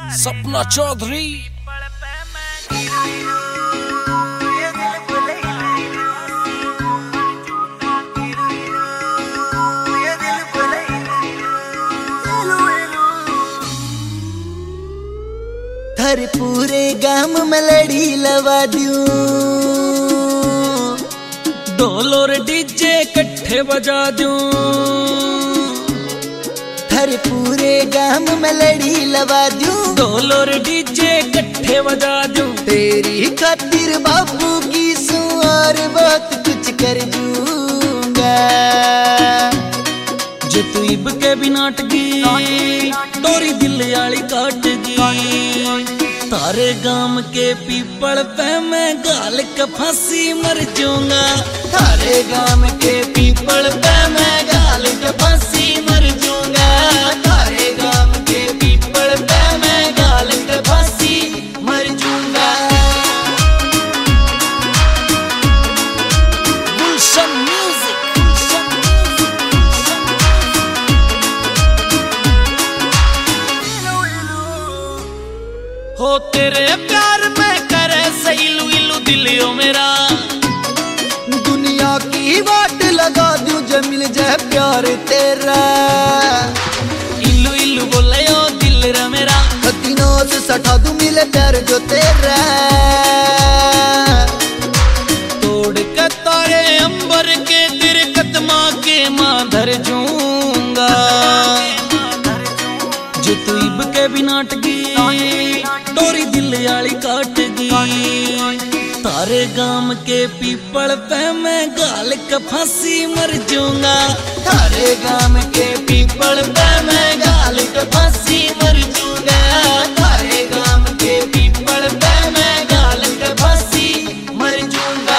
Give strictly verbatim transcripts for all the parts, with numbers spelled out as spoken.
सपना चौधरी। हर पूरे गाम में लड़ी लवा दूं, ढोल और डीजे कट्ठे बजा दूं। हर पूरे गाम में लड़ी लवा दूं, ढोल और डीजे कट्ठे बजा दूं। तेरी खातिर बापू की सुआर बहुत कुछ कर दूंगा। जे तू इब के भी नाटगी तोरी दिल आली काटगी। तारे गाम के पीपल पे मैं गाल का फांसी मर जाऊंगा। तारे गाम के पीपल पे मैं गाल का फांसी मर जाऊंगा। तारे गाम के पीपल पे मैं गाल का फांसी मर जाऊंगा। गुलशन म्यूजिक। हो तेरे प्यार में करे सईलू इलू दिलियो मेरा। दुनिया की वाट लगा दूं जो मिल जाए प्यार तेरा। इलू इलू बोले ओ दिल रा मेरा। तीनों से सटा दूं मिले प्यार जो तेरा। तोड़ के तारे अंबर के तेरे कदमा के मां धर जूंगा। जे तू इब के भी नाटगी तोरी दिल आली काटगी। तारे गाम के पीपल पे मैं गाल का फांसी मर जाऊंगा। तारे गाम के पीपल पे मैं गाल का फांसी मर जाऊंगा। तारे गाम के पीपल पे मैं गाल का फांसी मर जाऊंगा।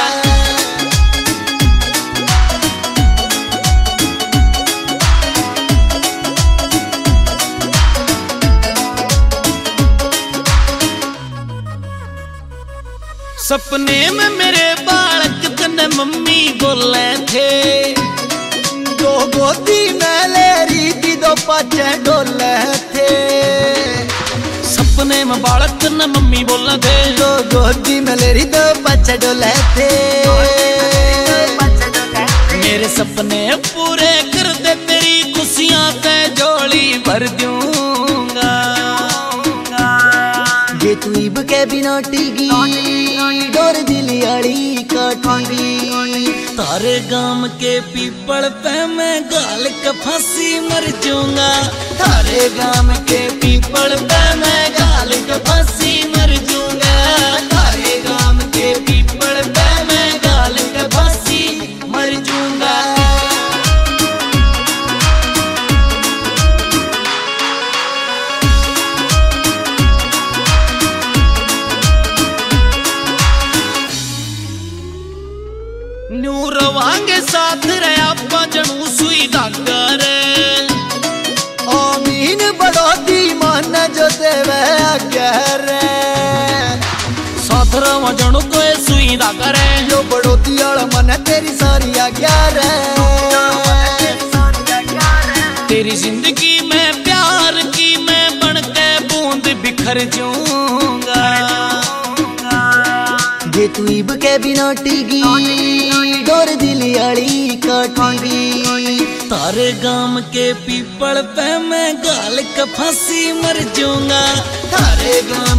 सपने में मेरे बालक तने मम्मी बोले थे। दो गोदी में ले रही थी दो पाचे डोले थे। सपने में बालक तने मम्मी बोले थे। दो गोदी में ले रही दो पाचे डोले थे। मेरे सपने पूरे कर दे तेरी खुशियां ते झोली भर दूंगा। जे तू इब के भी नाटेगी डोर दिल आली काटेगी। तारे गाम के पीपल पे मैं गाल का फांसी मर जाऊंगा। तारे गाम के पीपल पे मैं गाल का फांसी मर जाऊंगा। तारे गाम के पीपल पे मैं गाल का फांसी मर जाऊंगा। न्यू रवांगे साथ रे आपा जनू सुई धागा रे। आमीन बड़ोती मान जो देवे आज्ञा रे। साथ रवा जनू को सुई धागा रे। जो बड़ोती आला मन तेरी सारी आज्ञा रे। तेरी जिंदगी में प्यार की मैं बन के बूंद बिखर जाऊंगा। जे तू इब के भी नाटेगी डोर दिल आली काटेगी। तारे गाम के पीपल पे मैं गाल का फांसी मर जाऊंगा। तारे गाम